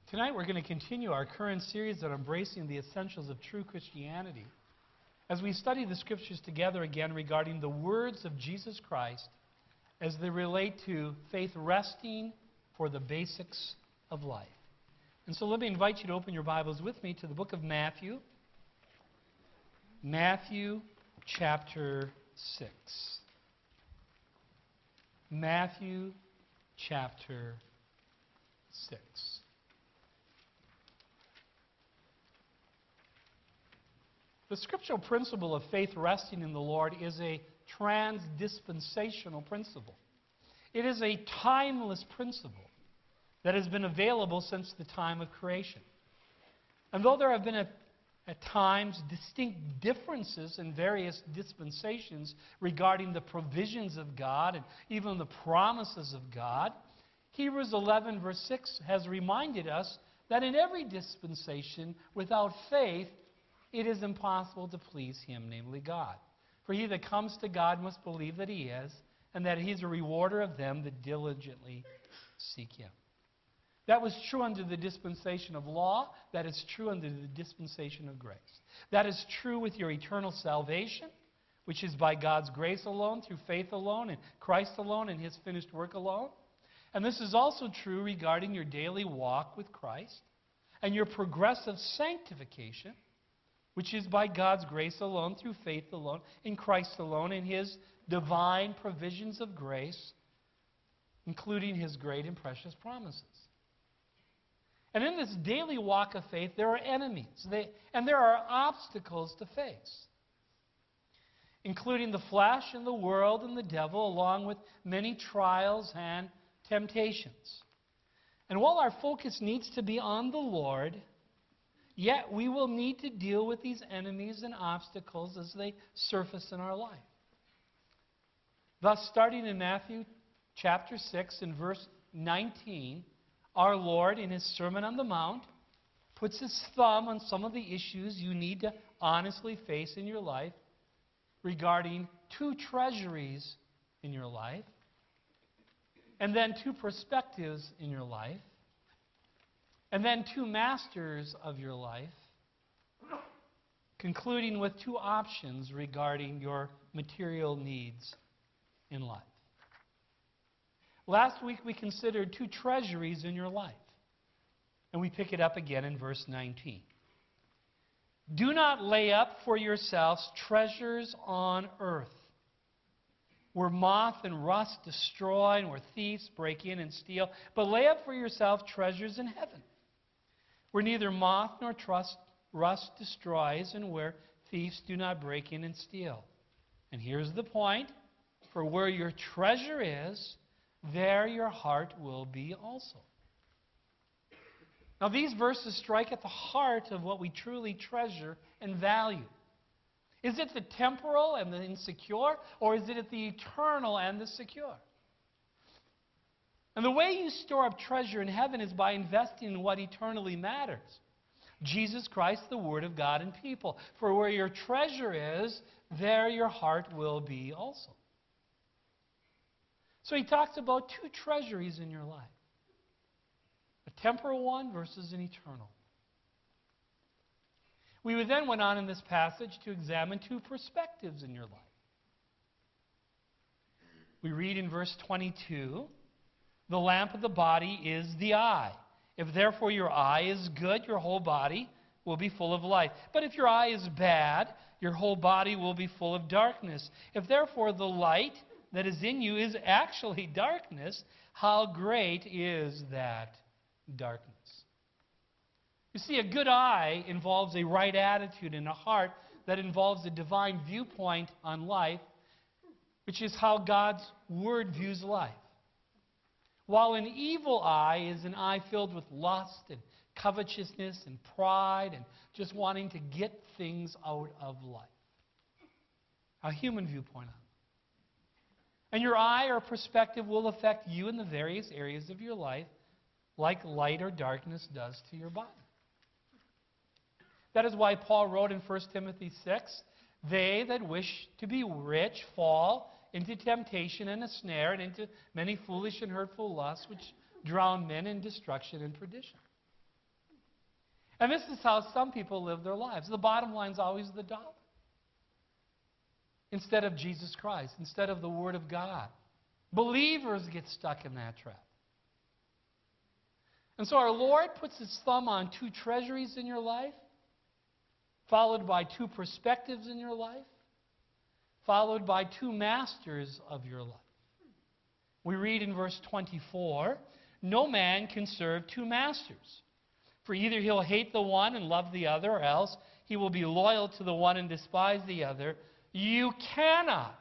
Tonight we're going to continue our current series on embracing the essentials of true Christianity as we study the Scriptures together again regarding the words of Jesus Christ as they relate to faith resting for the basics of life. And so let me invite you to open your Bibles with me to the book of Matthew. Matthew chapter 6. Matthew chapter 6. The scriptural principle of faith resting in the Lord is a trans-dispensational principle. It is a timeless principle that has been available since the time of creation. And though there have been at times distinct differences in various dispensations regarding the provisions of God and even the promises of God, Hebrews 11 verse 6 has reminded us that in every dispensation without faith it is impossible to please Him, namely God. For he that comes to God must believe that He is, and that He is a rewarder of them that diligently seek Him. That was true under the dispensation of law. That is true under the dispensation of grace. That is true with your eternal salvation, which is by God's grace alone, through faith alone, in Christ alone, and His finished work alone. And this is also true regarding your daily walk with Christ and your progressive sanctification, which is by God's grace alone, through faith alone, in Christ alone, and His divine provisions of grace, including His great and precious promises. And in this daily walk of faith, there are enemies, and there are obstacles to face, including the flesh and the world and the devil, along with many trials and temptations. And while our focus needs to be on the Lord, yet we will need to deal with these enemies and obstacles as they surface in our life. Thus, starting in Matthew chapter 6 and verse 19, our Lord, in His Sermon on the Mount, puts His thumb on some of the issues you need to honestly face in your life regarding two treasuries in your life, and then two perspectives in your life, and then two masters of your life, concluding with two options regarding your material needs in life. Last week we considered two treasuries in your life, and we pick it up again in verse 19. Do not lay up for yourselves treasures on earth, where moth and rust destroy and where thieves break in and steal, but lay up for yourself treasures in heaven, where neither moth nor rust destroys, and where thieves do not break in and steal. And here's the point: for where your treasure is, there your heart will be also. Now these verses strike at the heart of what we truly treasure and value. Is it the temporal and the insecure, or is it the eternal and the secure? And the way you store up treasure in heaven is by investing in what eternally matters: Jesus Christ, the Word of God, and people. For where your treasure is, there your heart will be also. So he talks about two treasuries in your life: a temporal one versus an eternal. We then went on in this passage to examine two perspectives in your life. We read in verse 22, the lamp of the body is the eye. If therefore your eye is good, your whole body will be full of light. But if your eye is bad, your whole body will be full of darkness. If therefore the light that is in you is actually darkness, how great is that darkness? You see, a good eye involves a right attitude and a heart that involves a divine viewpoint on life, which is how God's Word views life. While an evil eye is an eye filled with lust and covetousness and pride and just wanting to get things out of life. A human viewpoint on it. And your eye or perspective will affect you in the various areas of your life, like light or darkness does to your body. That is why Paul wrote in 1 Timothy 6, they that wish to be rich fall into temptation and a snare, and into many foolish and hurtful lusts, which drown men in destruction and perdition. And this is how some people live their lives. The bottom line is always the dollar. Instead of Jesus Christ, instead of the Word of God. Believers get stuck in that trap. And so our Lord puts His thumb on two treasuries in your life, followed by two perspectives in your life, followed by two masters of your life. We read in verse 24, "No man can serve two masters. For either he'll hate the one and love the other, or else he will be loyal to the one and despise the other. You cannot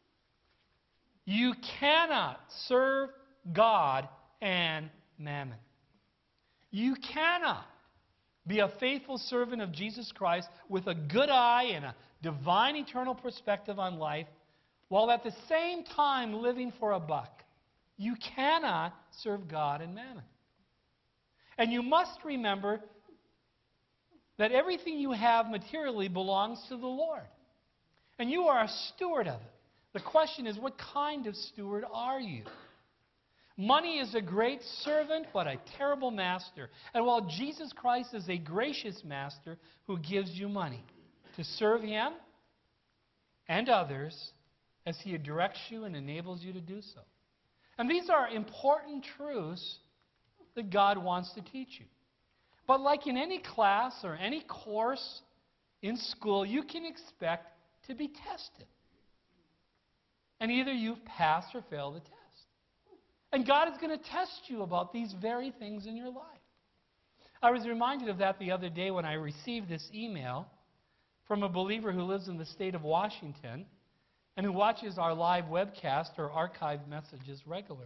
serve God and mammon." You cannot be a faithful servant of Jesus Christ with a good eye and a divine eternal perspective on life, while at the same time living for a buck. You cannot serve God and mammon. And you must remember that everything you have materially belongs to the Lord. And you are a steward of it. The question is, what kind of steward are you? Money is a great servant, but a terrible master. And while Jesus Christ is a gracious master who gives you money to serve Him and others as He directs you and enables you to do so. And these are important truths that God wants to teach you. But like in any class or any course in school, you can expect to be tested. And either you pass or fail the test. And God is going to test you about these very things in your life. I was reminded of that the other day when I received this email from a believer who lives in the state of Washington and who watches our live webcast or archived messages regularly.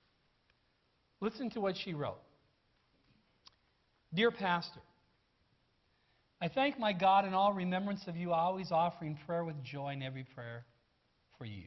Listen to what she wrote. "Dear Pastor, I thank my God in all remembrance of you, always offering prayer with joy in every prayer for you.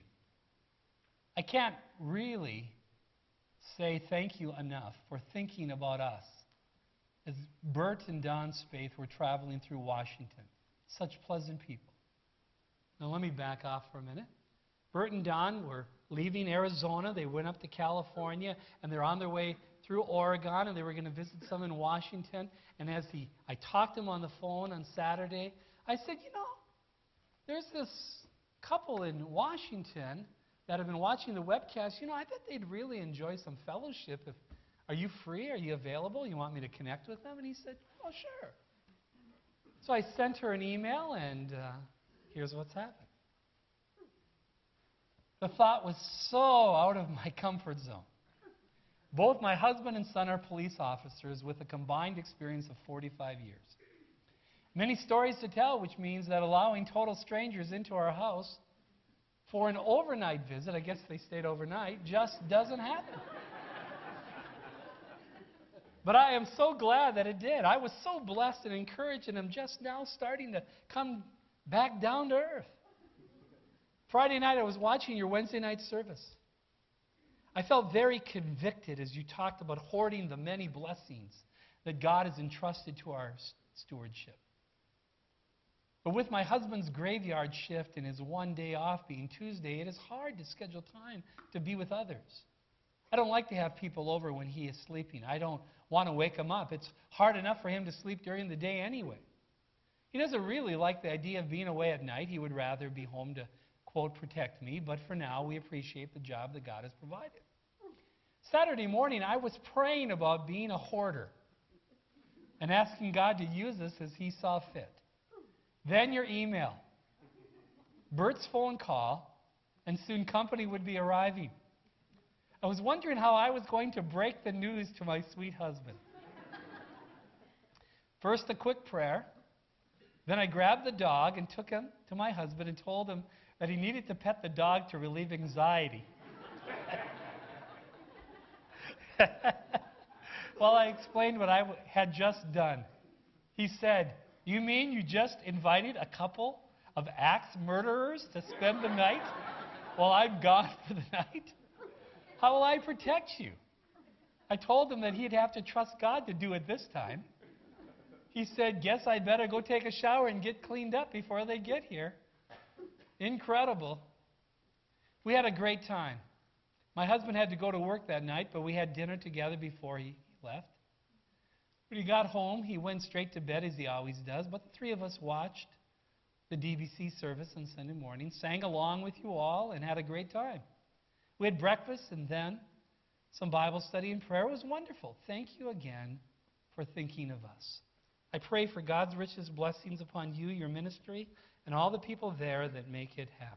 I can't really say thank you enough for thinking about us as Bert and Don Spaeth were traveling through Washington. Such pleasant people." Now let me back off for a minute. Bert and Don were leaving Arizona. They went up to California, and they're on their way through Oregon, and they were going to visit some in Washington. And I talked to him on the phone on Saturday, I said, there's this couple in Washington that have been watching the webcast. I bet they'd really enjoy some fellowship. Are you free? Are you available? You want me to connect with them? And he said, "Oh, sure." So I sent her an email, and here's what's happened. The thought was so out of my comfort zone. Both my husband and son are police officers with a combined experience of 45 years. Many stories to tell, which means that allowing total strangers into our house for an overnight visit, I guess they stayed overnight, just doesn't happen. But I am so glad that it did. I was so blessed and encouraged, and I'm just now starting to come back down to earth. Friday night, I was watching your Wednesday night service. I felt very convicted as you talked about hoarding the many blessings that God has entrusted to our stewardship. But with my husband's graveyard shift and his one day off being Tuesday, it is hard to schedule time to be with others. I don't like to have people over when he is sleeping. I don't want to wake him up. It's hard enough for him to sleep during the day anyway. He doesn't really like the idea of being away at night. He would rather be home to, quote, protect me. But for now, we appreciate the job that God has provided. Saturday morning, I was praying about being a hoarder and asking God to use us as He saw fit. Then your email, Bert's phone call, and soon company would be arriving. I was wondering how I was going to break the news to my sweet husband. First, a quick prayer. Then I grabbed the dog and took him to my husband and told him that he needed to pet the dog to relieve anxiety. Well, I explained what I had just done. He said, "You mean you just invited a couple of axe murderers to spend the night while I'm gone for the night? How will I protect you?" I told him that he'd have to trust God to do it this time. He said, "Guess I'd better go take a shower and get cleaned up before they get here." Incredible. We had a great time. My husband had to go to work that night, but we had dinner together before he left. When he got home, he went straight to bed, as he always does, but the three of us watched the DBC service on Sunday morning, sang along with you all, and had a great time. We had breakfast and then some Bible study and prayer. It was wonderful. Thank you again for thinking of us. I pray for God's richest blessings upon you, your ministry, and all the people there that make it happen.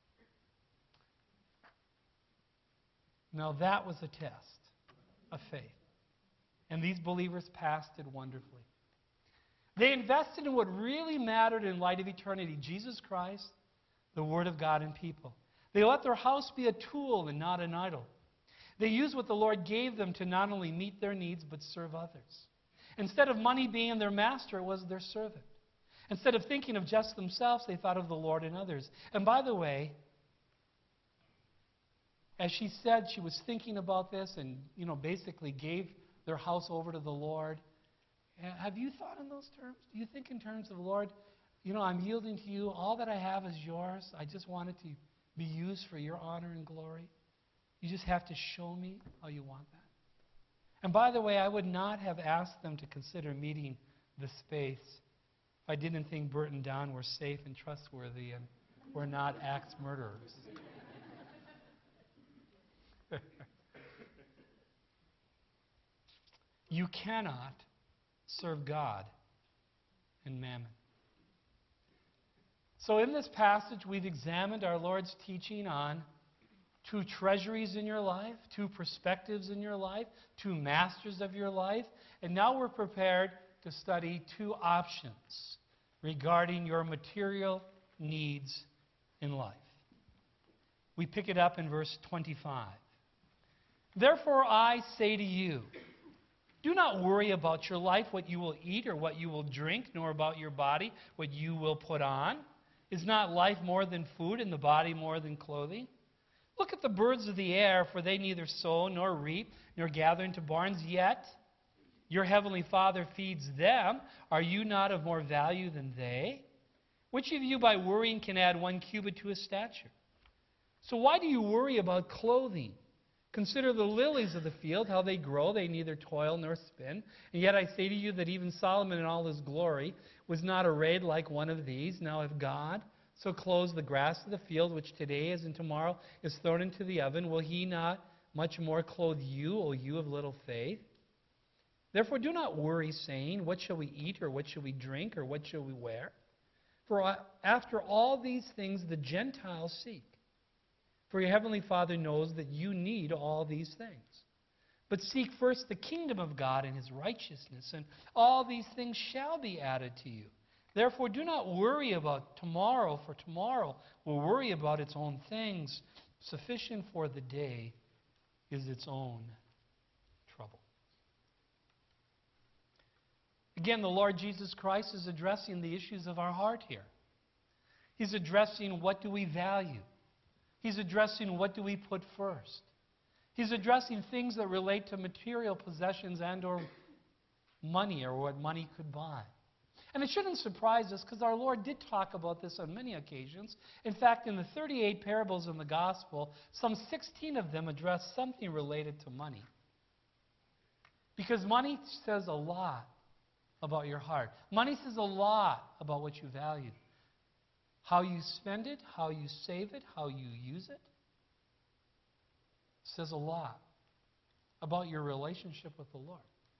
Now that was a test of faith. And these believers passed it wonderfully. They invested in what really mattered in light of eternity, Jesus Christ, the Word of God, and people. They let their house be a tool and not an idol. They used what the Lord gave them to not only meet their needs, but serve others. Instead of money being their master, it was their servant. Instead of thinking of just themselves, they thought of the Lord and others. And by the way, as she said, she was thinking about this and, basically gave their house over to the Lord. Have you thought in those terms? Do you think in terms of, Lord, I'm yielding to you. All that I have is yours. I just want it to be used for your honor and glory. You just have to show me how you want that. And by the way, I would not have asked them to consider meeting the space if I didn't think Bert and Don were safe and trustworthy and were not axe murderers. You cannot serve God and mammon. So in this passage, we've examined our Lord's teaching on two treasuries in your life, two perspectives in your life, two masters of your life, and now we're prepared to study two options regarding your material needs in life. We pick it up in verse 25. Therefore I say to you, do not worry about your life, what you will eat or what you will drink, nor about your body, what you will put on. Is not life more than food, and the body more than clothing? Look at the birds of the air, for they neither sow nor reap, nor gather into barns, yet your heavenly Father feeds them. Are you not of more value than they? Which of you by worrying can add 1 cubit to his stature? So why do you worry about clothing? Consider the lilies of the field, how they grow. They neither toil nor spin. And yet I say to you that even Solomon in all his glory was not arrayed like one of these. Now if God so clothes the grass of the field, which today is and tomorrow is thrown into the oven, will he not much more clothe you, O you of little faith? Therefore do not worry, saying, what shall we eat, or what shall we drink, or what shall we wear? For after all these things the Gentiles seek. For your heavenly Father knows that you need all these things. But seek first the kingdom of God and his righteousness, and all these things shall be added to you. Therefore do not worry about tomorrow, for tomorrow will worry about its own things. Sufficient for the day is its own trouble. Again, the Lord Jesus Christ is addressing the issues of our heart here. He's addressing what do we value. He's addressing what do we put first. He's addressing things that relate to material possessions and or money or what money could buy. And it shouldn't surprise us because our Lord did talk about this on many occasions. In fact, in the 38 parables in the gospel, some 16 of them address something related to money. Because money says a lot about your heart. Money says a lot about what you value. How you spend it, how you save it, how you use it, says a lot about your relationship with the Lord.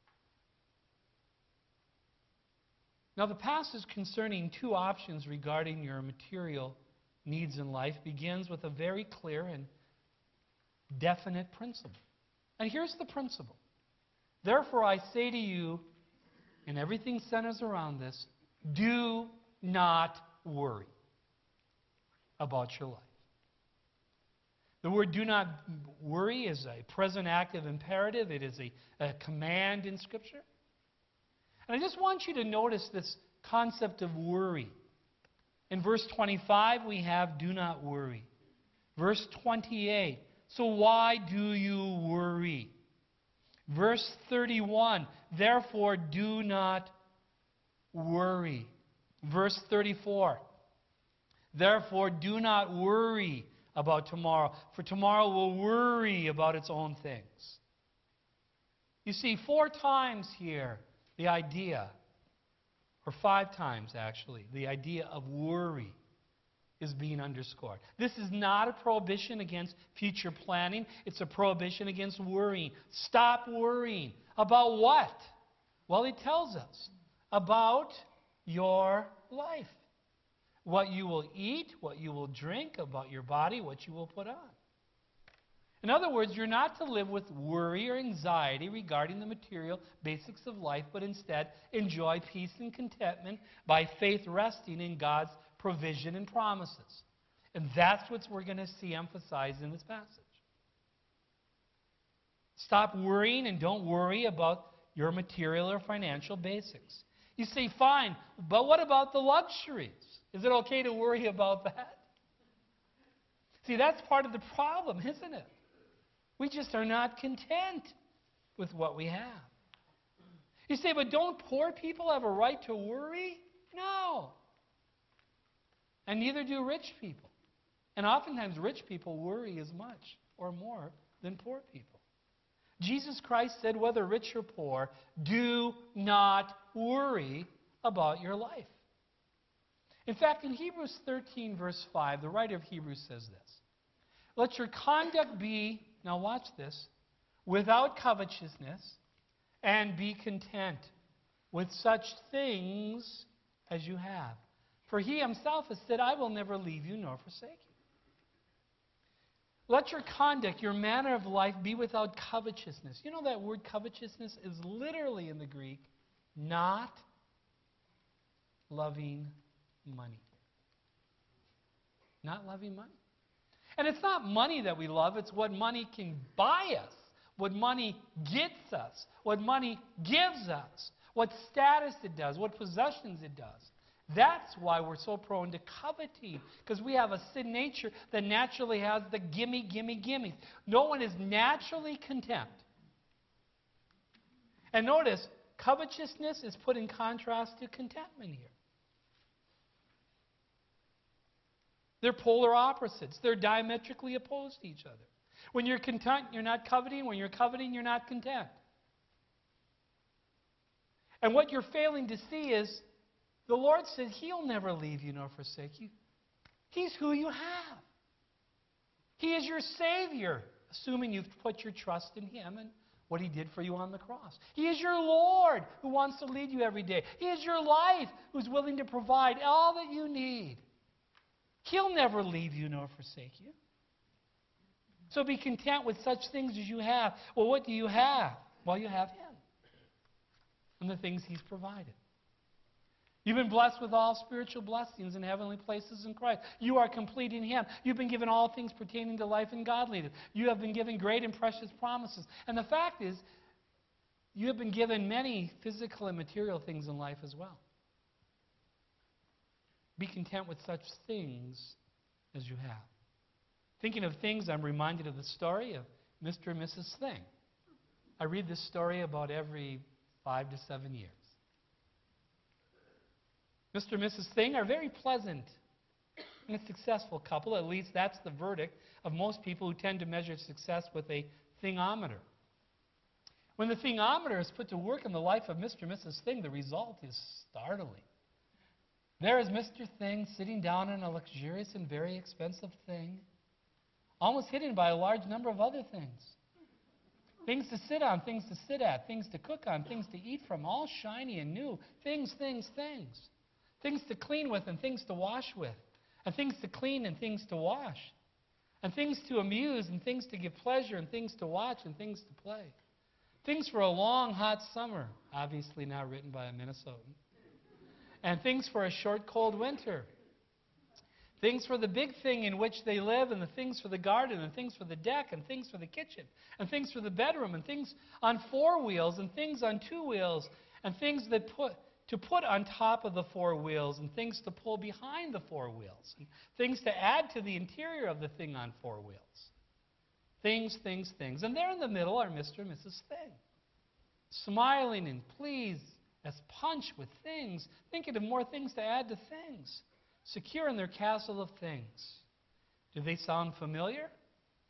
Now, the passage concerning two options regarding your material needs in life begins with a very clear and definite principle. And here's the principle. Therefore, I say to you, and everything centers around this, do not worry about your life. The word do not worry is a present active imperative. It is a command in Scripture. And I just want you to notice this concept of worry. In verse 25, we have do not worry. Verse 28, so why do you worry? Verse 31, therefore do not worry. Verse 34, therefore do not worry about tomorrow, for tomorrow will worry about its own things. You see, 4 times here the idea, or 5 times actually, the idea of worry is being underscored. This is not a prohibition against future planning. It's a prohibition against worrying. Stop worrying. About what? Well, he tells us. About your life. What you will eat, what you will drink, about your body, what you will put on. In other words, you're not to live with worry or anxiety regarding the material basics of life, but instead enjoy peace and contentment by faith resting in God's provision and promises. And that's what we're going to see emphasized in this passage. Stop worrying and don't worry about your material or financial basics. You say, fine, but what about the luxuries? Is it okay to worry about that? See, that's part of the problem, isn't it? We just are not content with what we have. You say, but don't poor people have a right to worry? No. And neither do rich people. And oftentimes rich people worry as much or more than poor people. Jesus Christ said, whether rich or poor, do not worry about your life. In fact, in Hebrews 13, verse 5, the writer of Hebrews says this. Let your conduct be, now watch this, without covetousness, and be content with such things as you have. For he himself has said, I will never leave you nor forsake you. Let your conduct, your manner of life, be without covetousness. You know that word covetousness is literally in the Greek, not loving money. Not loving money. And it's not money that we love, it's what money can buy us, what money gets us, what money gives us, what status it does, what possessions it does. That's why we're so prone to coveting, because we have a sin nature that naturally has the gimme, gimme, gimme. No one is naturally content. And notice, covetousness is put in contrast to contentment here. They're polar opposites. They're diametrically opposed to each other. When you're content, you're not coveting. When you're coveting, you're not content. And what you're failing to see is the Lord said He'll never leave you nor forsake you. He's who you have. He is your Savior, assuming you've put your trust in Him and what He did for you on the cross. He is your Lord who wants to lead you every day. He is your life who's willing to provide all that you need. He'll never leave you nor forsake you. So be content with such things as you have. Well, what do you have? Well, you have Him and the things He's provided. You've been blessed with all spiritual blessings in heavenly places in Christ. You are complete in Him. You've been given all things pertaining to life and godliness. You have been given great and precious promises. And the fact is, you have been given many physical and material things in life as well. Be content with such things as you have. Thinking of things, I'm reminded of the story of Mr. and Mrs. Thing. I read this story about every 5 to 7 years. Mr. and Mrs. Thing are very pleasant and a successful couple. At least that's the verdict of most people who tend to measure success with a thingometer. When the thingometer is put to work in the life of Mr. and Mrs. Thing, the result is startling. There is Mr. Thing sitting down in a luxurious and very expensive thing, almost hidden by a large number of other things. Things to sit on, things to sit at, things to cook on, things to eat from, all shiny and new. Things, things, things. Things to clean with and things to wash with. And things to clean and things to wash. And things to amuse and things to give pleasure and things to watch and things to play. Things for a long, hot summer, obviously not written by a Minnesotan. And things for a short, cold winter. Things for the big thing in which they live, and the things for the garden, and things for the deck, and things for the kitchen, and things for the bedroom, and things on 4 wheels, and things on 2 wheels, and things that to put on top of the 4 wheels, and things to pull behind the 4 wheels, and things to add to the interior of the thing on 4 wheels. Things, things, things. And there in the middle are Mr. and Mrs. Thing, smiling and pleased as punch with things, thinking of more things to add to things, secure in their castle of things. Do they sound familiar?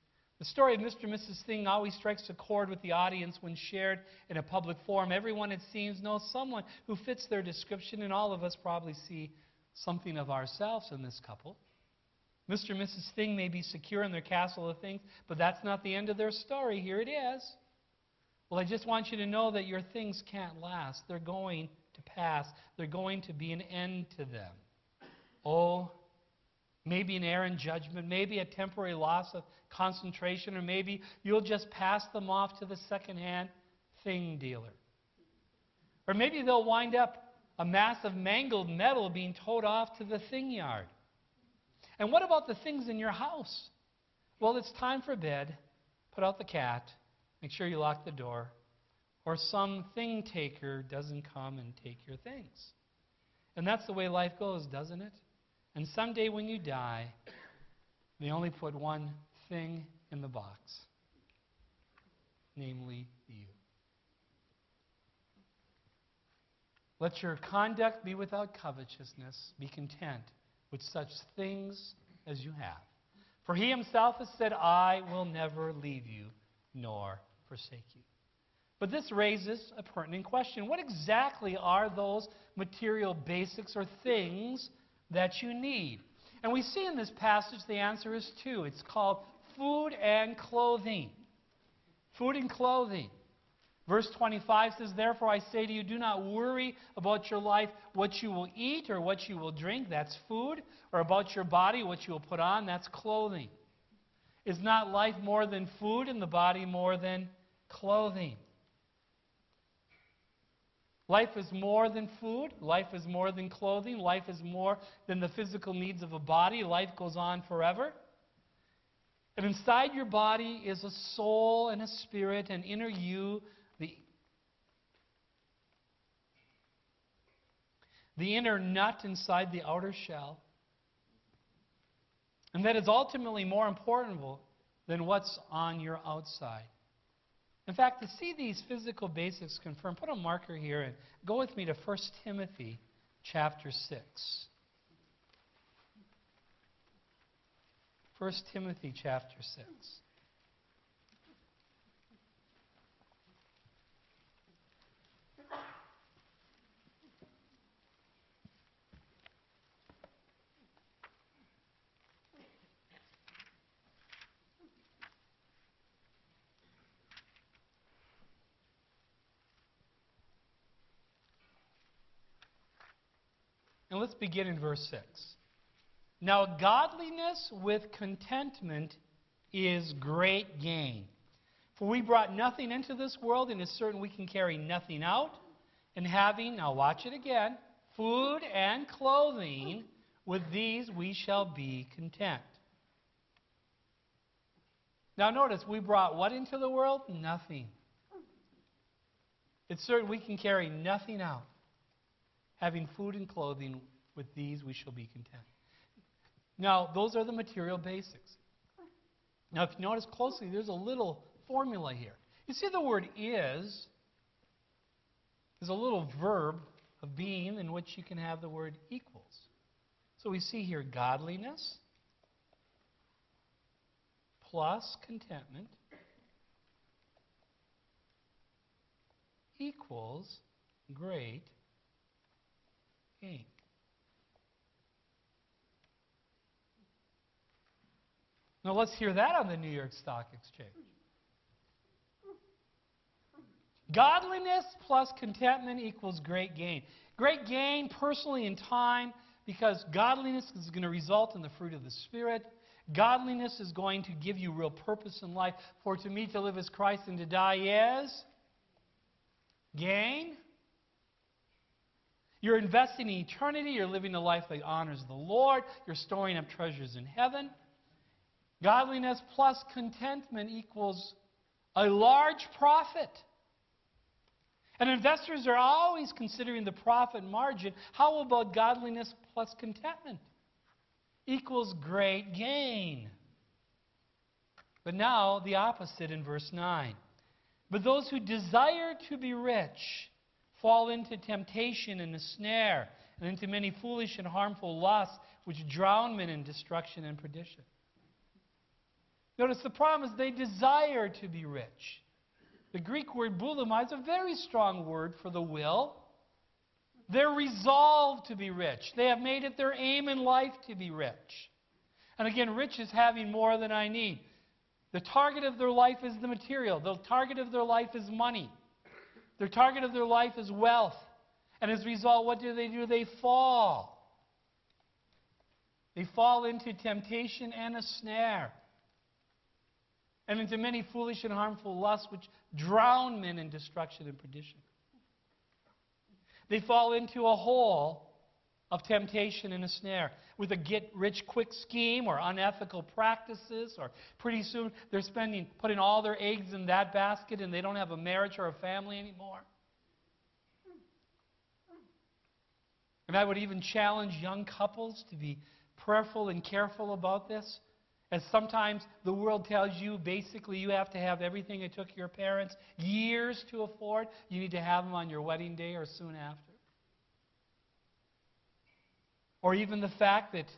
The story of Mr. and Mrs. Thing always strikes a chord with the audience when shared in a public forum. Everyone, it seems, knows someone who fits their description, and all of us probably see something of ourselves in this couple. Mr. and Mrs. Thing may be secure in their castle of things, but that's not the end of their story. Here it is. Well, I just want you to know that your things can't last. They're going to pass. There's going to be an end to them. Oh, maybe an errant judgment, maybe a temporary loss of concentration, or maybe you'll just pass them off to the second-hand thing dealer. Or maybe they'll wind up a mass of mangled metal being towed off to the thing yard. And what about the things in your house? Well, it's time for bed. Put out the cat. Make sure you lock the door. Or some thing taker doesn't come and take your things. And that's the way life goes, doesn't it? And someday when you die, they only put one thing in the box, namely you. Let your conduct be without covetousness. Be content with such things as you have. For he himself has said, I will never leave you nor forsake you. But this raises a pertinent question. What exactly are those material basics or things that you need? And we see in this passage the answer is two. It's called food and clothing. Food and clothing. Verse 25 says, Therefore I say to you, do not worry about your life, what you will eat or what you will drink. That's food. Or about your body, what you will put on. That's clothing. Is not life more than food and the body more than clothing? Life is more than food. Life is more than clothing. Life is more than the physical needs of a body. Life goes on forever. And inside your body is a soul and a spirit, an inner you, the inner nut inside the outer shell. And that is ultimately more important than what's on your outside. In fact, to see these physical basics confirmed, put a marker here and go with me to 1 Timothy chapter 6. 1 Timothy chapter 6. And let's begin in verse 6. Now, godliness with contentment is great gain. For we brought nothing into this world, and it's certain we can carry nothing out. And having, now watch it again, food and clothing, with these we shall be content. Now notice, we brought what into the world? Nothing. It's certain we can carry nothing out. Having food and clothing, with these we shall be content. Now, those are the material basics. Now, if you notice closely, there's a little formula here. You see the word is a little verb of being in which you can have the word equals. So we see here godliness plus contentment equals great gain. Now let's hear that on the New York Stock Exchange. Godliness plus contentment equals great gain. Great gain personally in time, because godliness is going to result in the fruit of the Spirit. Godliness is going to give you real purpose in life. For to me to live is Christ and to die is gain. You're investing in eternity. You're living a life that honors the Lord. You're storing up treasures in heaven. Godliness plus contentment equals a large profit. And investors are always considering the profit margin. How about godliness plus contentment? Equals great gain. But now the opposite in verse 9. But those who desire to be rich fall into temptation and a snare, and into many foolish and harmful lusts, which drown men in destruction and perdition. Notice the problem is they desire to be rich. The Greek word boulomai is a very strong word for the will. They're resolved to be rich. They have made it their aim in life to be rich. And again, rich is having more than I need. The target of their life is the material. The target of their life is money. Their target of their life is wealth. And as a result, what do? They fall. They fall into temptation and a snare. And into many foolish and harmful lusts which drown men in destruction and perdition. They fall into a hole of temptation and a snare with a get-rich-quick scheme or unethical practices, or pretty soon they're putting all their eggs in that basket and they don't have a marriage or a family anymore. And I would even challenge young couples to be prayerful and careful about this, as sometimes the world tells you basically you have to have everything it took your parents years to afford. You need to have them on your wedding day or soon after. Or even the fact that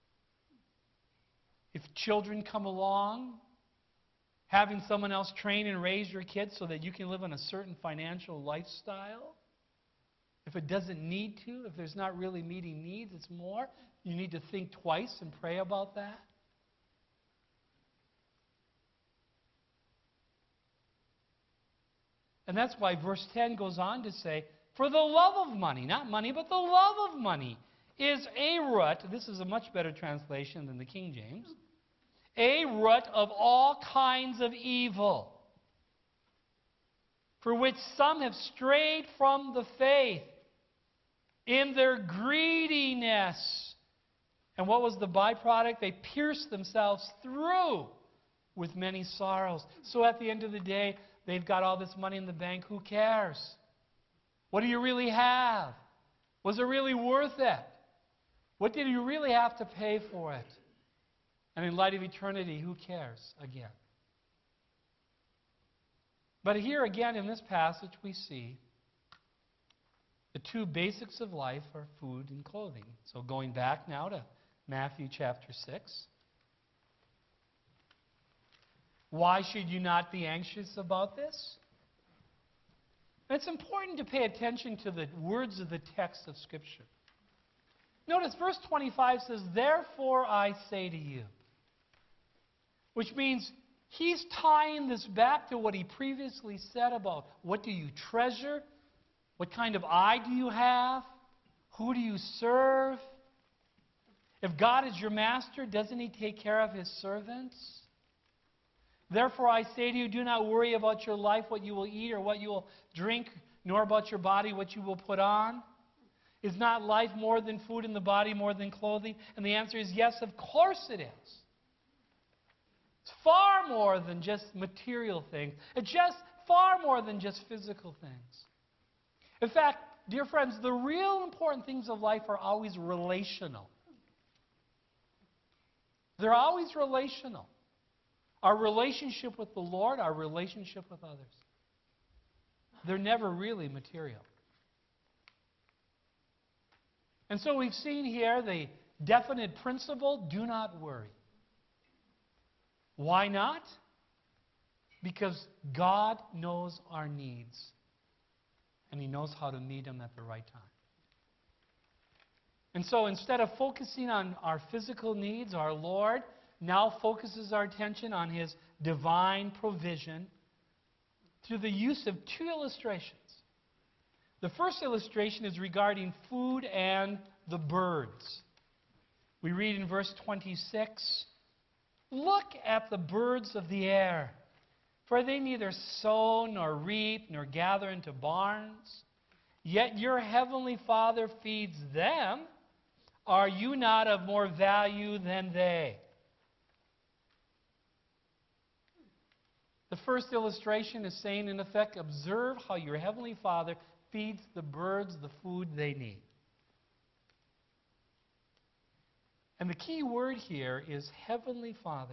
if children come along, having someone else train and raise your kids so that you can live on a certain financial lifestyle. If it doesn't need to, if there's not really meeting needs, it's more. You need to think twice and pray about that. And that's why verse 10 goes on to say, for the love of money, not money, but the love of money is a root. This is a much better translation than the King James. A root of all kinds of evil, for which some have strayed from the faith in their greediness. And what was the byproduct? They pierced themselves through with many sorrows. So at the end of the day, they've got all this money in the bank. Who cares? What do you really have? Was it really worth it? What did you really have to pay for it? And in light of eternity, who cares again? But here again in this passage we see the two basics of life are food and clothing. So going back now to Matthew chapter 6. Why should you not be anxious about this? It's important to pay attention to the words of the text of Scripture. Notice verse 25 says, therefore I say to you. Which means he's tying this back to what he previously said about what do you treasure? What kind of eye do you have? Who do you serve? If God is your master, doesn't he take care of his servants? Therefore I say to you, do not worry about your life, what you will eat or what you will drink, nor about your body, what you will put on. Is not life more than food and the body more than clothing? And the answer is yes, of course it is. It's far more than just material things. It's just far more than just physical things. In fact, dear friends, the real important things of life are always relational. They're always relational. Our relationship with the Lord, our relationship with others. They're never really material. And so we've seen here the definite principle, do not worry. Why not? Because God knows our needs. And he knows how to meet them at the right time. And so instead of focusing on our physical needs, our Lord now focuses our attention on his divine provision through the use of two illustrations. The first illustration is regarding food and the birds. We read in verse 26, look at the birds of the air, for they neither sow nor reap nor gather into barns, yet your heavenly Father feeds them. Are you not of more value than they? The first illustration is saying, in effect, observe how your heavenly Father feeds the birds the food they need. And the key word here is Heavenly Father.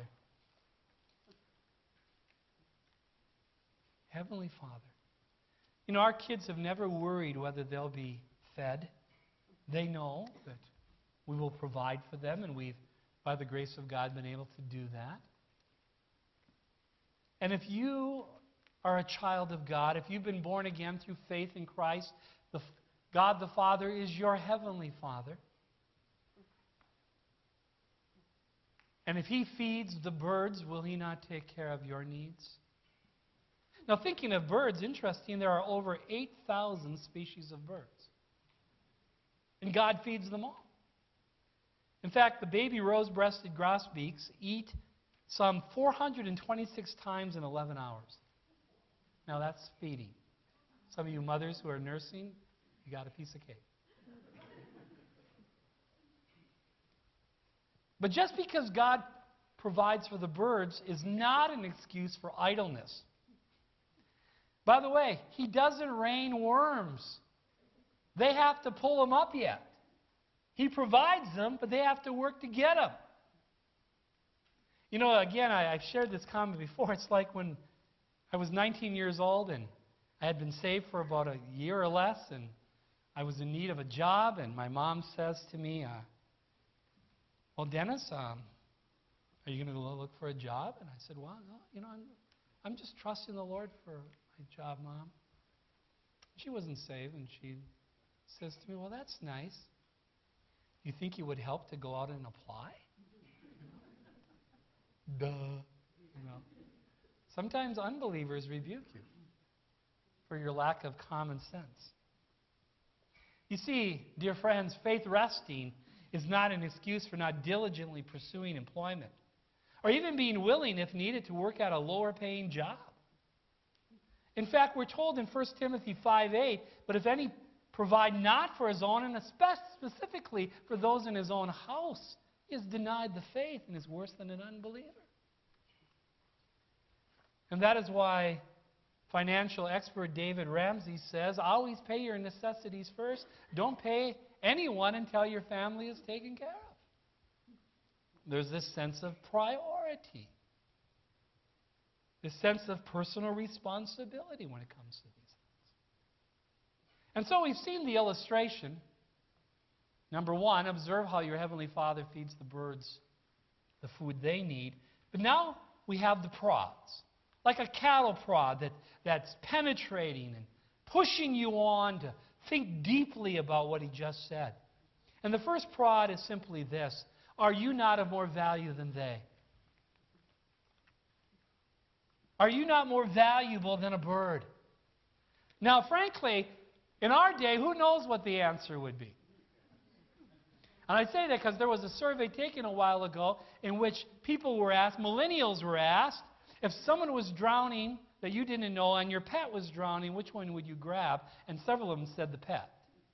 Heavenly Father. You know, our kids have never worried whether they'll be fed. They know that we will provide for them, and we've, by the grace of God, been able to do that. And if you are a child of God, if you've been born again through faith in Christ, God the Father is your heavenly Father. And if He feeds the birds, will He not take care of your needs? Now, thinking of birds, interesting, there are over 8,000 species of birds. And God feeds them all. In fact, the baby rose-breasted grosbeaks eat some 426 times in 11 hours. Now, that's feeding. Some of you mothers who are nursing, you got a piece of cake. But just because God provides for the birds is not an excuse for idleness. By the way, He doesn't rain worms. They have to pull them up yet. He provides them, but they have to work to get them. You know, again, I've shared this comment before. It's like when I was 19 years old and I had been saved for about a year or less, and I was in need of a job, and my mom says to me, well, Dennis, are you going to go look for a job? And I said, well, no, you know, I'm just trusting the Lord for my job, Mom. She wasn't saved, and she says to me, well, that's nice. You think it would help to go out and apply? Duh. You know. Sometimes unbelievers rebuke you for your lack of common sense. You see, dear friends, faith resting is not an excuse for not diligently pursuing employment or even being willing, if needed, to work at a lower-paying job. In fact, we're told in 1 Timothy 5:8, but if any provide not for his own, and specifically for those in his own house, he has denied the faith and is worse than an unbeliever. And that is why financial expert David Ramsey says, always pay your necessities first. Don't pay anyone until your family is taken care of. There's this sense of priority, this sense of personal responsibility when it comes to these things. And so we've seen the illustration. Number one, observe how your Heavenly Father feeds the birds the food they need. But now we have the prods, like a cattle prod that's penetrating and pushing you on to think deeply about what he just said. And the first prod is simply this: are you not of more value than they? Are you not more valuable than a bird? Now, frankly, in our day, who knows what the answer would be? And I say that because there was a survey taken a while ago in which people were asked, millennials were asked, if someone was drowning that you didn't know and your pet was drowning, which one would you grab? And several of them said the pet.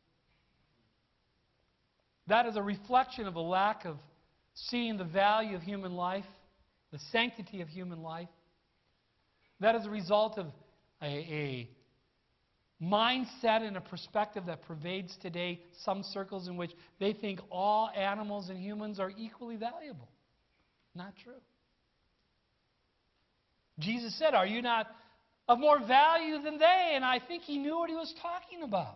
That is a reflection of a lack of seeing the value of human life, the sanctity of human life. That is a result of a mindset and a perspective that pervades today some circles in which they think all animals and humans are equally valuable. Not true. Jesus said, are you not of more value than they? And I think he knew what he was talking about.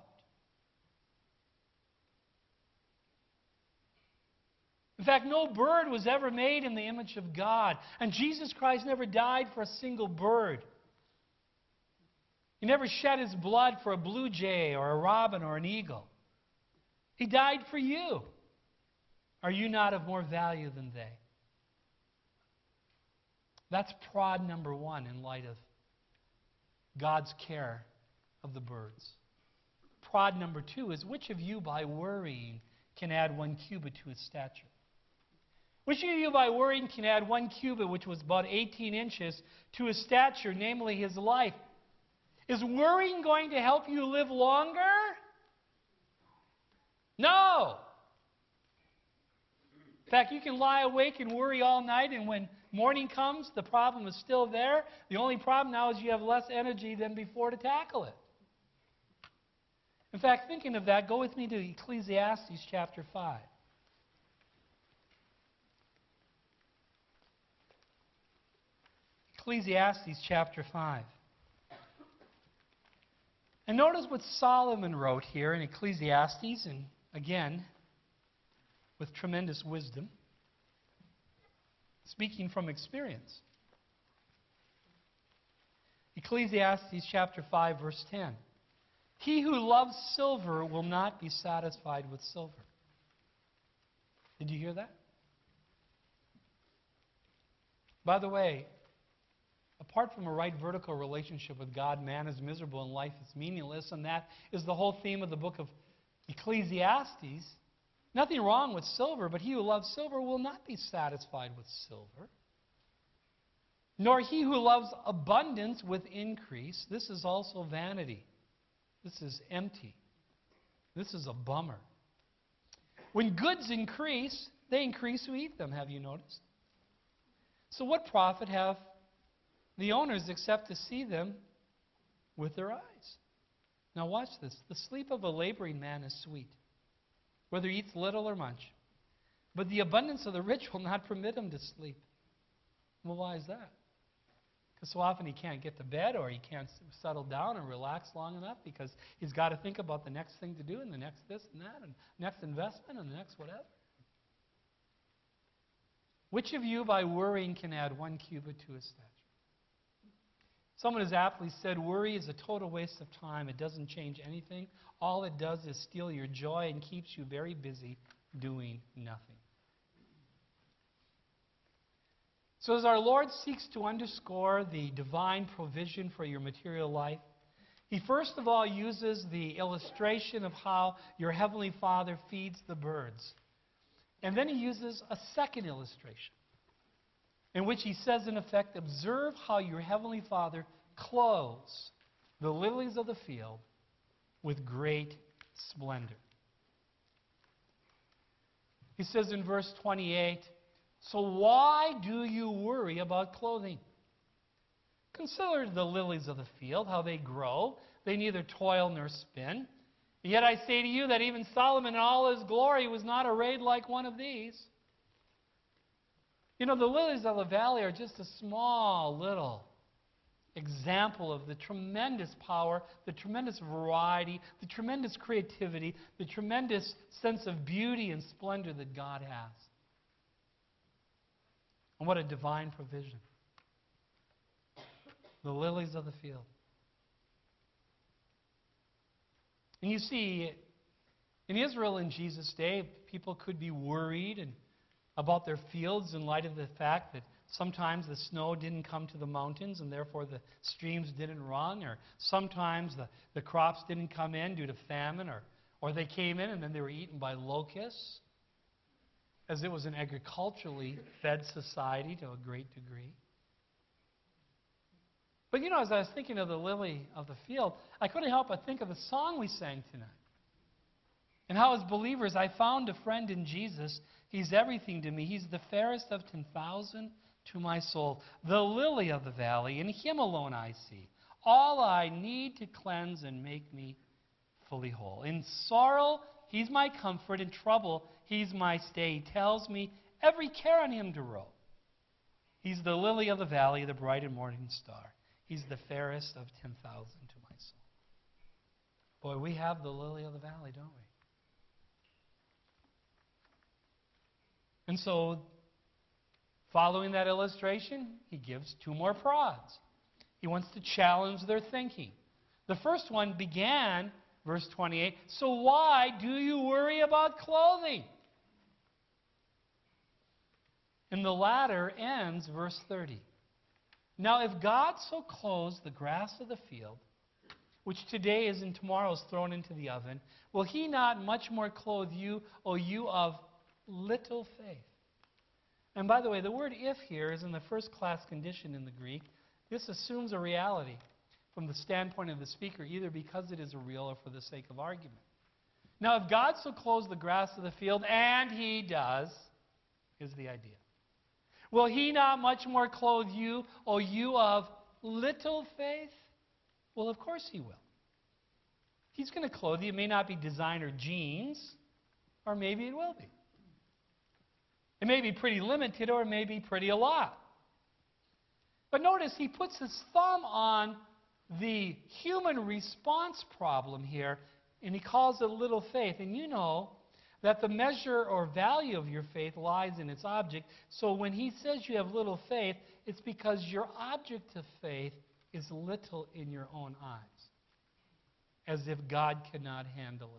In fact, no bird was ever made in the image of God. And Jesus Christ never died for a single bird. He never shed his blood for a blue jay or a robin or an eagle. He died for you. Are you not of more value than they? That's prod number one in light of God's care of the birds. Prod number two is, which of you by worrying can add 1 cubit to his stature? Which of you by worrying can add 1 cubit, which was about 18 inches, to his stature, namely his life? Is worrying going to help you live longer? No. In fact, you can lie awake and worry all night, and when morning comes, the problem is still there. The only problem now is you have less energy than before to tackle it. In fact, thinking of that, go with me to Ecclesiastes chapter 5. Ecclesiastes chapter 5. And notice what Solomon wrote here in Ecclesiastes, and again, with tremendous wisdom, speaking from experience. Ecclesiastes chapter 5, verse 10. He who loves silver will not be satisfied with silver. Did you hear that? By the way, apart from a right vertical relationship with God, man is miserable and life is meaningless, and that is the whole theme of the book of Ecclesiastes. Nothing wrong with silver, but he who loves silver will not be satisfied with silver. Nor he who loves abundance with increase. This is also vanity. This is empty. This is a bummer. When goods increase, they increase who eat them, have you noticed? So what profit have the owners except to see them with their eyes? Now watch this. The sleep of a laboring man is sweet, whether he eats little or much. But the abundance of the rich will not permit him to sleep. Well, why is that? Because so often he can't get to bed, or he can't settle down and relax long enough because he's got to think about the next thing to do and the next this and that and next investment and the next whatever. Which of you by worrying can add 1 cubit to his stature? Someone has aptly said, worry is a total waste of time. It doesn't change anything. All it does is steal your joy and keeps you very busy doing nothing. So as our Lord seeks to underscore the divine provision for your material life, He first of all uses the illustration of how your Heavenly Father feeds the birds. And then He uses a second illustration in which He says, in effect, observe how your Heavenly Father clothes the lilies of the field with great splendor. He says in verse 28, so why do you worry about clothing? Consider the lilies of the field, how they grow. They neither toil nor spin. Yet I say to you that even Solomon in all his glory was not arrayed like one of these. You know, the lilies of the valley are just a small little example of the tremendous power, the tremendous variety, the tremendous creativity, the tremendous sense of beauty and splendor that God has. And what a divine provision. The lilies of the field. And you see, in Israel in Jesus' day, people could be worried about their fields in light of the fact that sometimes the snow didn't come to the mountains and therefore the streams didn't run, or sometimes the crops didn't come in due to famine, or they came in and then they were eaten by locusts, as it was an agriculturally fed society to a great degree. But you know, as I was thinking of the lily of the field, I couldn't help but think of the song we sang tonight. And how, as believers, I found a friend in Jesus. He's everything to me. He's the fairest of 10,000 to my soul. The lily of the valley, in Him alone I see. All I need to cleanse and make me fully whole. In sorrow, He's my comfort. In trouble, He's my stay. He tells me every care on Him to row. He's the lily of the valley, the bright and morning star. He's the fairest of 10,000 to my soul. Boy, we have the lily of the valley, don't we? And so, following that illustration, He gives 2 more prods. He wants to challenge their thinking. The first one began, verse 28, so why do you worry about clothing? And the latter ends, verse 30. Now, if God so clothes the grass of the field, which today is and tomorrow is thrown into the oven, will He not much more clothe you, O you of little faith? And by the way, the word if here is in the first class condition in the Greek. This assumes a reality from the standpoint of the speaker, either because it is a real or for the sake of argument. Now, if God so clothes the grass of the field, and He does, is the idea. Will He not much more clothe you, O you of little faith? Well, of course He will. He's going to clothe you. It may not be designer jeans, or maybe it will be. It may be pretty limited, or it may be pretty a lot. But notice He puts His thumb on the human response problem here, and He calls it little faith. And you know that the measure or value of your faith lies in its object. So when He says you have little faith, it's because your object of faith is little in your own eyes, as if God cannot handle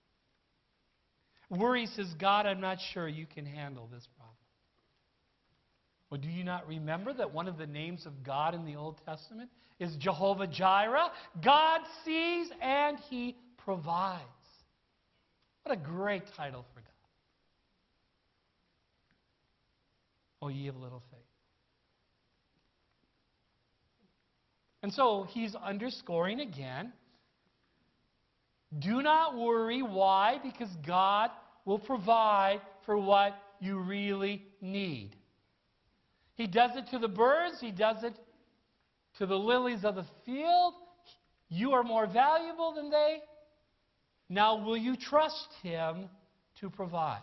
it. Worry says, God, I'm not sure you can handle this problem. Well, do you not remember that one of the names of God in the Old Testament is Jehovah Jireh? God sees and He provides. What a great title for God. Oh, ye of little faith. And so he's underscoring again, do not worry. Why? Because God will provide for what you really need. He does it to the birds. He does it to the lilies of the field. You are more valuable than they. Now will you trust Him to provide?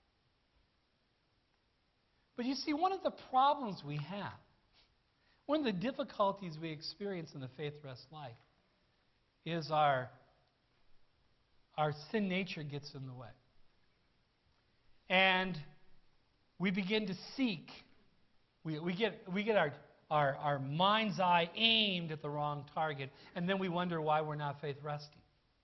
But you see, one of the problems we have, one of the difficulties we experience in the faith rest life is our sin nature gets in the way. And we begin to seek. We get our mind's eye aimed at the wrong target, and then we wonder why we're not faith resting.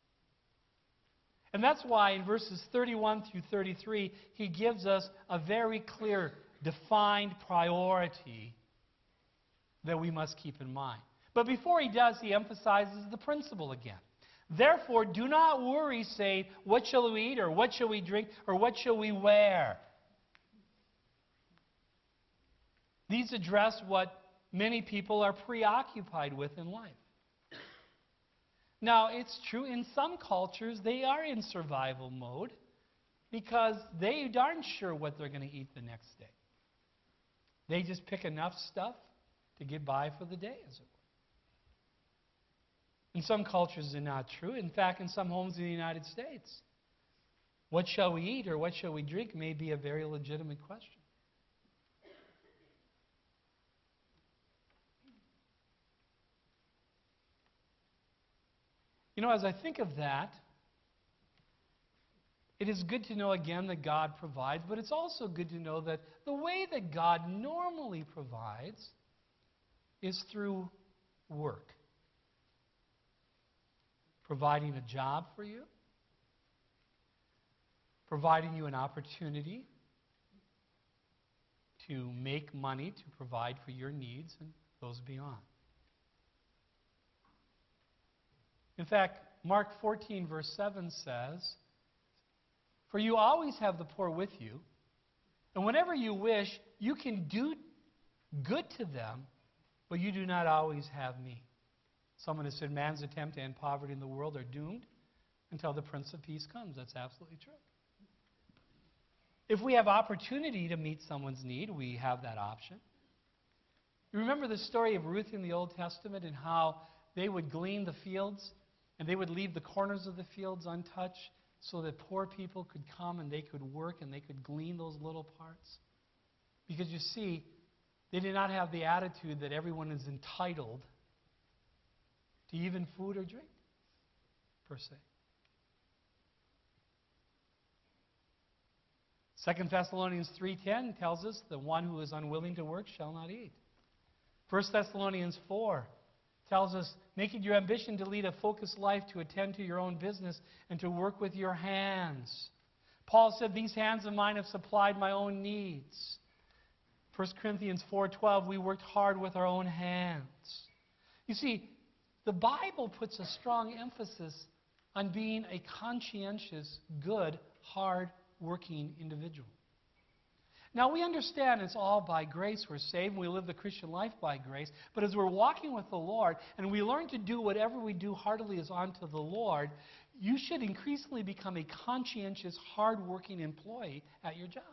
And that's why in verses 31 through 33, he gives us a very clear, defined priority that we must keep in mind. But before he does, he emphasizes the principle again. Therefore, do not worry, saying, what shall we eat, or what shall we drink, or what shall we wear? These address what many people are preoccupied with in life. Now, it's true, in some cultures, they are in survival mode because they aren't sure what they're going to eat the next day. They just pick enough stuff to get by for the day, as it were. In some cultures, it's not true. In fact, in some homes in the United States, what shall we eat or what shall we drink may be a very legitimate question. You know, as I think of that, it is good to know again that God provides, but it's also good to know that the way that God normally provides is through work. Providing a job for you, providing you an opportunity to make money to provide for your needs and those beyond. In fact, Mark 14, verse 7 says, for you always have the poor with you, and whenever you wish, you can do good to them, but you do not always have me. Someone has said, man's attempt to end poverty in the world are doomed until the Prince of Peace comes. That's absolutely true. If we have opportunity to meet someone's need, we have that option. You remember the story of Ruth in the Old Testament and how they would glean the fields and they would leave the corners of the fields untouched so that poor people could come and they could work and they could glean those little parts? Because you see, they did not have the attitude that everyone is entitled to even food or drink, per se. 2 Thessalonians 3:10 tells us the one who is unwilling to work shall not eat. 1 Thessalonians 4 tells us, make it your ambition to lead a focused life, to attend to your own business, and to work with your hands. Paul said, these hands of mine have supplied my own needs. 1 Corinthians 4:12, we worked hard with our own hands. You see, the Bible puts a strong emphasis on being a conscientious, good, hard-working individual. Now, we understand it's all by grace we're saved, and we live the Christian life by grace. But as we're walking with the Lord, and we learn to do whatever we do heartily as unto the Lord, you should increasingly become a conscientious, hard-working employee at your job.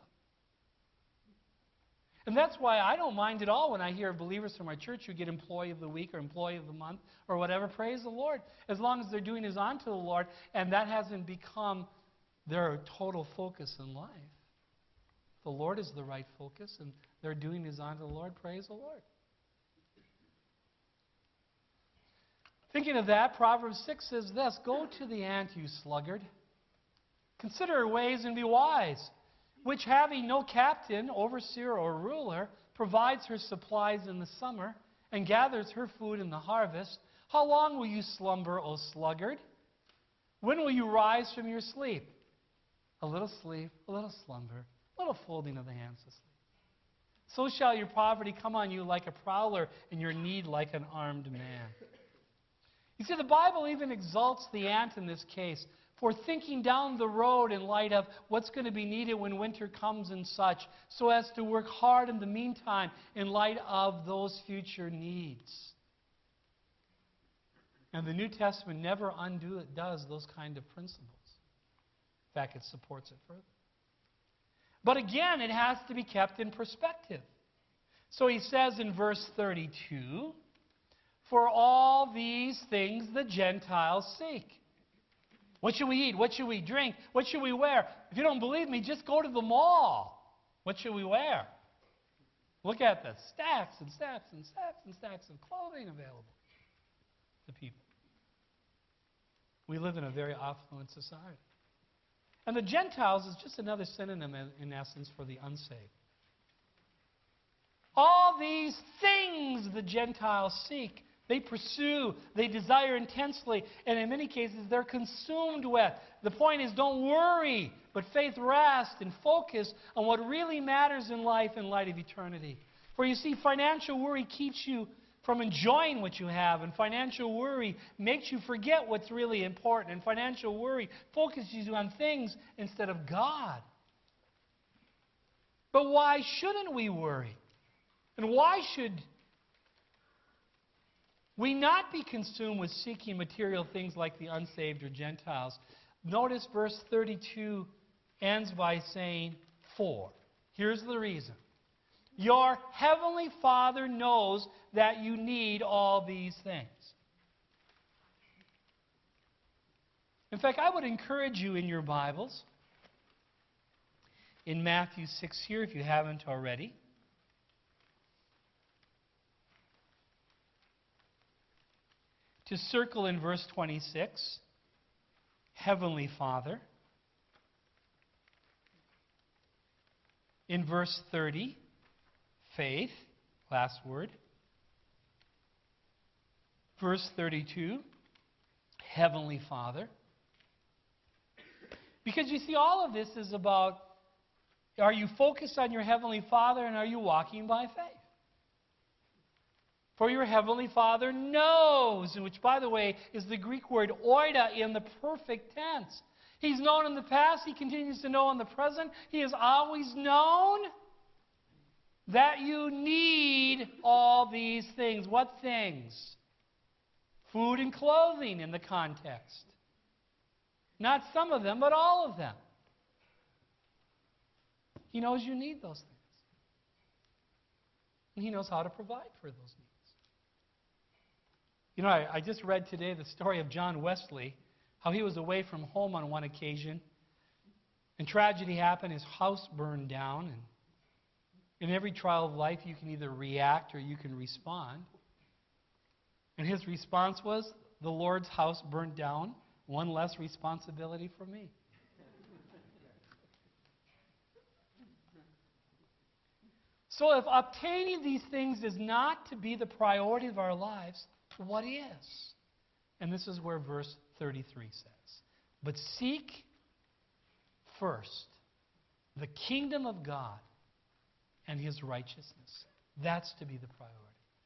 And that's why I don't mind at all when I hear believers from our church who get Employee of the Week or Employee of the Month or whatever. Praise the Lord. As long as they're doing His unto the Lord, and that hasn't become their total focus in life. The Lord is the right focus, and they're doing His unto the Lord. Praise the Lord. Thinking of that, Proverbs 6 says this, go to the ant, you sluggard. Consider her ways and be wise, which having no captain, overseer, or ruler, provides her supplies in the summer, and gathers her food in the harvest. How long will you slumber, O sluggard? When will you rise from your sleep? A little sleep, a little slumber, a little folding of the hands to sleep. So shall your poverty come on you like a prowler, and your need like an armed man. You see, the Bible even exalts the ant in this case for thinking down the road in light of what's going to be needed when winter comes and such, so as to work hard in the meantime in light of those future needs. And the New Testament never undoes those kind of principles. In fact, it supports it further. But again, it has to be kept in perspective. So he says in verse 32, for all these things the Gentiles seek. What should we eat? What should we drink? What should we wear? If you don't believe me, just go to the mall. What should we wear? Look at the stacks and stacks and stacks and stacks of clothing available to people. We live in a very affluent society. And the Gentiles is just another synonym, in essence, for the unsaved. All these things the Gentiles seek, they pursue, they desire intensely, and in many cases they're consumed with. The point is, don't worry, but faith rest and focus on what really matters in life in light of eternity. For you see, financial worry keeps you from enjoying what you have, and financial worry makes you forget what's really important, and financial worry focuses you on things instead of God. But why shouldn't we worry? And why should we not be consumed with seeking material things like the unsaved or Gentiles? Notice verse 32 ends by saying, for. Here's the reason. Your heavenly Father knows that you need all these things. In fact, I would encourage you in your Bibles, in Matthew 6 here, if you haven't already, to circle in verse 26, Heavenly Father. In verse 30, faith, last word. Verse 32, Heavenly Father. Because you see, all of this is about, are you focused on your Heavenly Father and are you walking by faith? For your Heavenly Father knows, which, by the way, is the Greek word oida in the perfect tense. He's known in the past. He continues to know in the present. He has always known that you need all these things. What things? Food and clothing in the context. Not some of them, but all of them. He knows you need those things. And He knows how to provide for those needs. You know, I just read today the story of John Wesley, how he was away from home on one occasion, and tragedy happened, his house burned down, and in every trial of life you can either react or you can respond. And his response was, the Lord's house burned down, one less responsibility for me. So if obtaining these things is not to be the priority of our lives, what is? And this is where verse 33 says, but seek first the kingdom of God and His righteousness. That's to be the priority.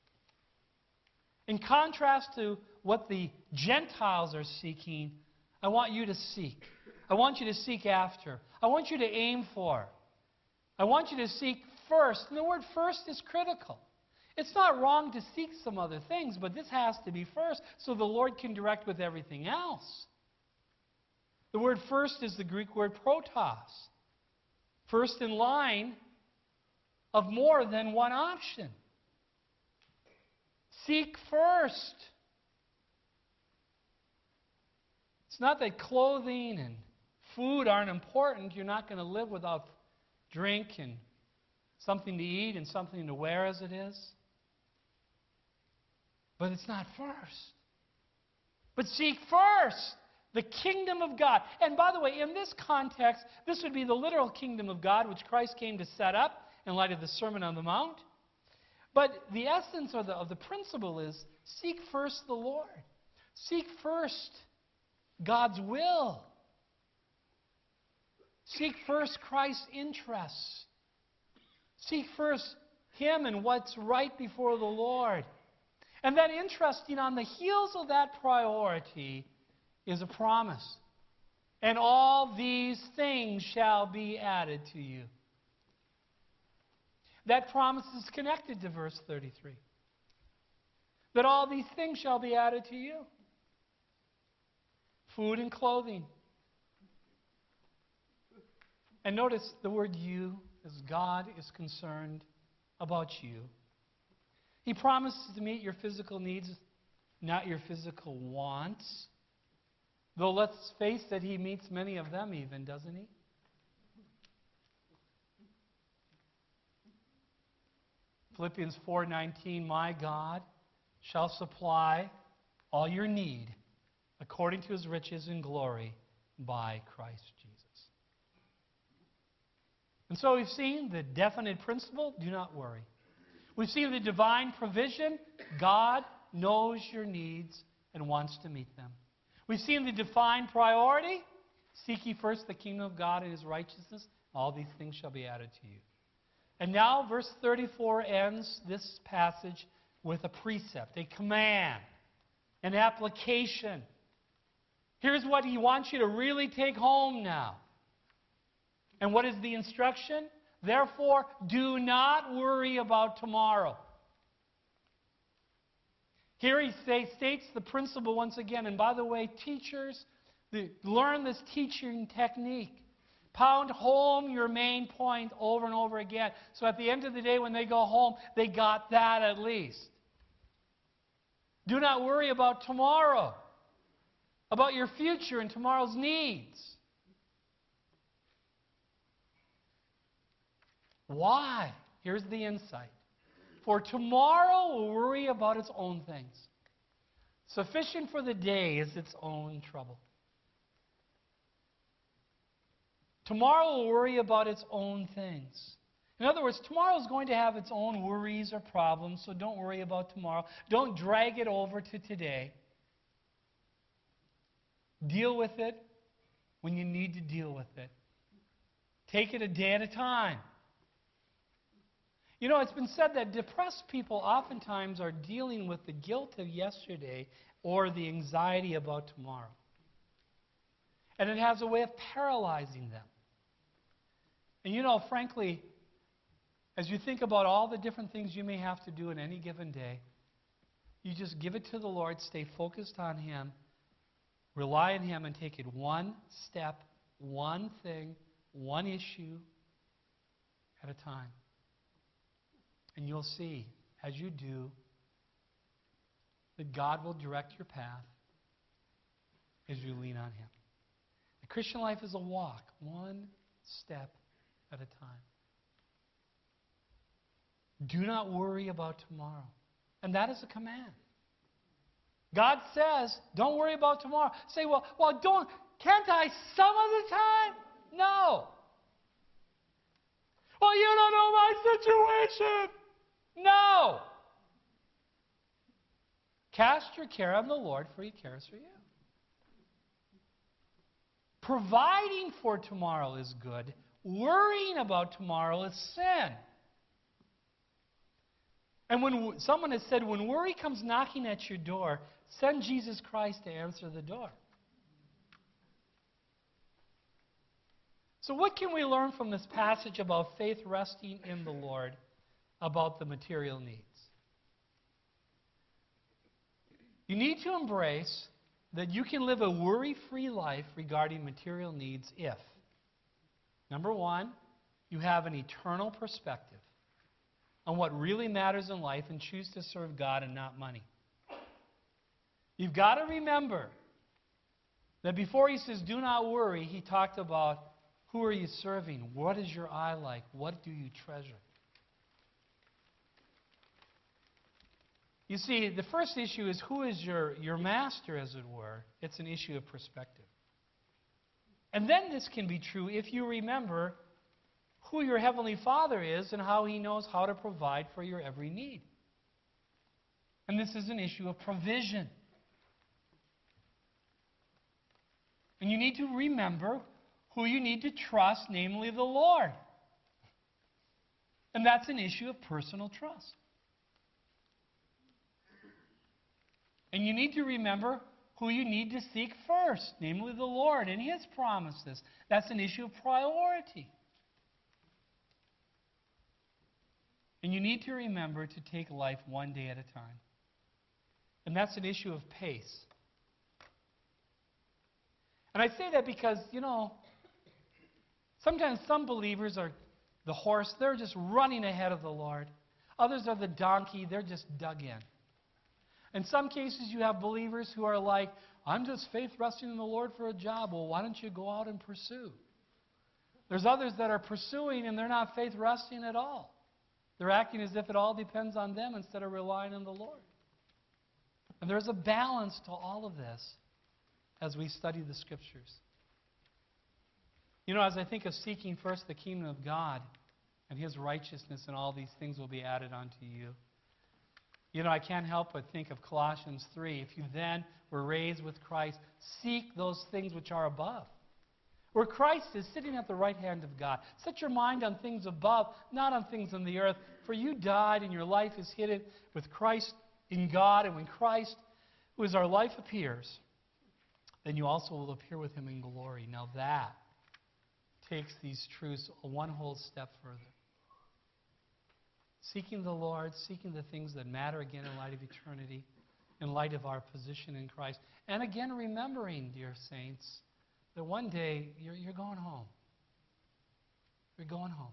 In contrast to what the Gentiles are seeking, I want you to seek. I want you to seek after. I want you to aim for. I want you to seek first. And the word first is critical. It's not wrong to seek some other things, but this has to be first so the Lord can direct with everything else. The word first is the Greek word protos. First in line of more than one option. Seek first. It's not that clothing and food aren't important. You're not going to live without drink and something to eat and something to wear as it is. But it's not first. But seek first the kingdom of God. And by the way, in this context, this would be the literal kingdom of God which Christ came to set up in light of the Sermon on the Mount. But the essence of the principle is seek first the Lord. Seek first God's will. Seek first Christ's interests. Seek first Him and what's right before the Lord. And then, interesting, on the heels of that priority is a promise. And all these things shall be added to you. That promise is connected to verse 33. That all these things shall be added to you. Food and clothing. And notice the word you, as God is concerned about you. He promises to meet your physical needs, not your physical wants. Though let's face it, He meets many of them even, doesn't He? Philippians 4:19, my God shall supply all your need according to His riches and glory by Christ Jesus. And so we've seen the definite principle, do not worry. We've seen the divine provision, God knows your needs and wants to meet them. We've seen the defined priority, seek ye first the kingdom of God and His righteousness, all these things shall be added to you. And now verse 34 ends this passage with a precept, a command, an application. Here's what He wants you to really take home now. And what is the instruction? Therefore, do not worry about tomorrow. Here he states the principle once again. And by the way, teachers, learn this teaching technique. Pound home your main point over and over again. So at the end of the day, when they go home, they got that at least. Do not worry about tomorrow, about your future and tomorrow's needs. Why? Here's the insight. For tomorrow will worry about its own things. Sufficient for the day is its own trouble. Tomorrow will worry about its own things. In other words, tomorrow is going to have its own worries or problems, so don't worry about tomorrow. Don't drag it over to today. Deal with it when you need to deal with it. Take it a day at a time. You know, it's been said that depressed people oftentimes are dealing with the guilt of yesterday or the anxiety about tomorrow. And it has a way of paralyzing them. And you know, frankly, as you think about all the different things you may have to do in any given day, you just give it to the Lord, stay focused on Him, rely on Him, and take it one step, one thing, one issue at a time. And you'll see, as you do, that God will direct your path as you lean on Him. The Christian life is a walk, one step at a time. Do not worry about tomorrow. And that is a command. God says, don't worry about tomorrow. Say, well, can't I some of the time? No. Well, you don't know my situation. No. Cast your care on the Lord, for He cares for you. Providing for tomorrow is good. Worrying about tomorrow is sin. And when someone has said, when worry comes knocking at your door, send Jesus Christ to answer the door. So what can we learn from this passage about faith resting in the Lord about the material needs? You need to embrace that you can live a worry-free life regarding material needs if, number one, you have an eternal perspective on what really matters in life and choose to serve God and not money. You've got to remember that before He says, do not worry, He talked about who are you serving? What is your eye like? What do you treasure? You see, the first issue is who is your master, as it were. It's an issue of perspective. And then this can be true if you remember who your Heavenly Father is and how He knows how to provide for your every need. And this is an issue of provision. And you need to remember who you need to trust, namely the Lord. And that's an issue of personal trust. And you need to remember who you need to seek first, namely the Lord and His promises. That's an issue of priority. And you need to remember to take life one day at a time. And that's an issue of pace. And I say that because, sometimes some believers are the horse, they're just running ahead of the Lord. Others are the donkey, they're just dug in. In some cases, you have believers who are like, I'm just faith resting in the Lord for a job. Well, why don't you go out and pursue? There's others that are pursuing and they're not faith resting at all. They're acting as if it all depends on them instead of relying on the Lord. And there's a balance to all of this as we study the Scriptures. As I think of seeking first the kingdom of God and His righteousness, and all these things will be added unto you. I can't help but think of Colossians 3. If you then were raised with Christ, seek those things which are above, where Christ is sitting at the right hand of God. Set your mind on things above, not on things on the earth. For you died, and your life is hidden with Christ in God. And when Christ, who is our life, appears, then you also will appear with Him in glory. Now that takes these truths one whole step further. Seeking the Lord, seeking the things that matter, again, in light of eternity, in light of our position in Christ. And again, remembering, dear saints, that one day you're going home. You're going home.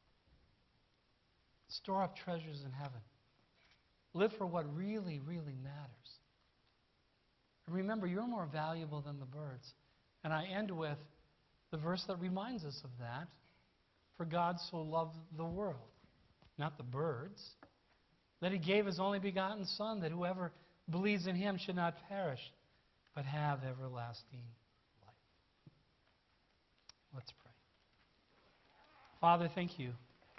Store up treasures in heaven. Live for what really, really matters. And remember, you're more valuable than the birds. And I end with the verse that reminds us of that. For God so loved the world, not the birds, that He gave His only begotten Son, that whoever believes in Him should not perish, but have everlasting life. Let's pray. Father, thank You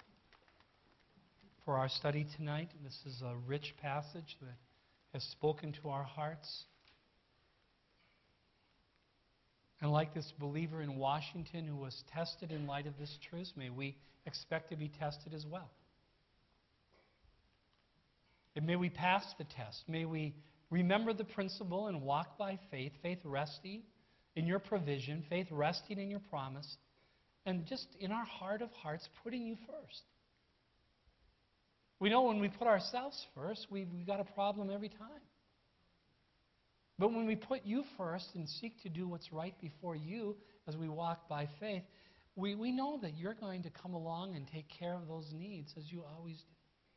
for our study tonight. This is a rich passage that has spoken to our hearts. And like this believer in Washington who was tested in light of this truth, may we expect to be tested as well. And may we pass the test. May we remember the principle and walk by faith, faith resting in Your provision, faith resting in Your promise, and just in our heart of hearts, putting You first. We know when we put ourselves first, we've got a problem every time. But when we put You first and seek to do what's right before You as we walk by faith, we know that You're going to come along and take care of those needs as You always do.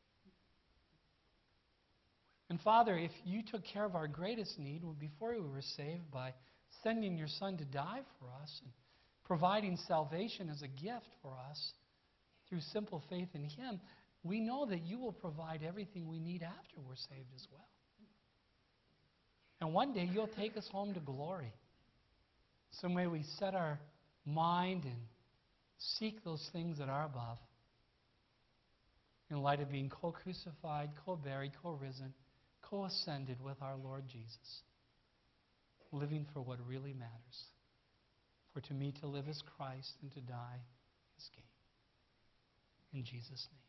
And Father, if You took care of our greatest need before we were saved by sending Your Son to die for us and providing salvation as a gift for us through simple faith in Him, we know that You will provide everything we need after we're saved as well. And one day You'll take us home to glory. So may we set our mind and seek those things that are above in light of being co-crucified, co-buried, co-risen, co-ascended with our Lord Jesus, living for what really matters. For to me to live is Christ, and to die is gain. In Jesus' name.